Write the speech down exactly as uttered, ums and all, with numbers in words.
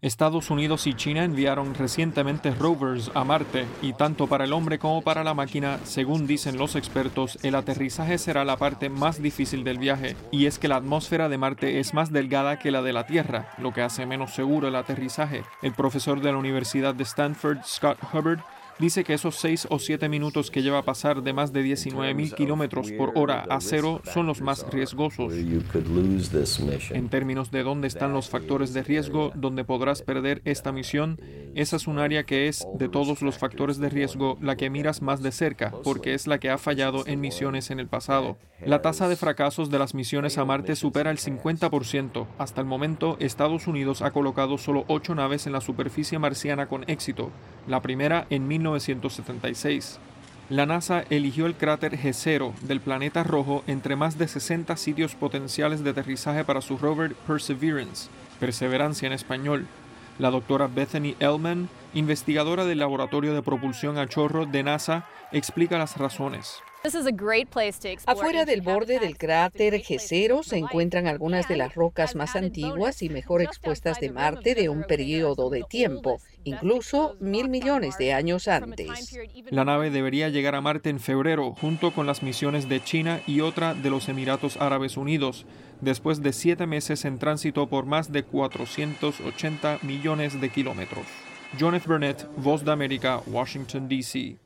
Estados Unidos y China enviaron recientemente rovers a Marte y tanto para el hombre como para la máquina, según dicen los expertos, el aterrizaje será la parte más difícil del viaje, y es que la atmósfera de Marte es más delgada que la de la Tierra, lo que hace menos seguro el aterrizaje. El profesor de la Universidad de Stanford, Scott Hubbard, dice que esos seis o siete minutos que lleva a pasar de más de diecinueve mil kilómetros por hora a cero son los más riesgosos. En términos de dónde están los factores de riesgo donde podrás perder esta misión, esa es un área que es, de todos los factores de riesgo, la que miras más de cerca, porque es la que ha fallado en misiones en el pasado. La tasa de fracasos de las misiones a Marte supera el cincuenta por ciento. Hasta el momento, Estados Unidos ha colocado solo ocho naves en la superficie marciana con éxito, la primera en mil novecientos setenta y seis. La NASA eligió el cráter G cero del planeta rojo entre más de sesenta sitios potenciales de aterrizaje para su rover Perseverance, Perseverancia en español. La doctora Bethany Ehlmann, investigadora del Laboratorio de Propulsión a Chorro de NASA, explica las razones. Afuera del borde del cráter G cero se encuentran algunas de las rocas más antiguas y mejor expuestas de Marte de un periodo de tiempo, incluso mil millones de años antes. La nave debería llegar a Marte en febrero, junto con las misiones de China y otra de los Emiratos Árabes Unidos, después de siete meses en tránsito por más de cuatrocientos ochenta millones de kilómetros. John F. Burnett, Voz de América, Washington, D C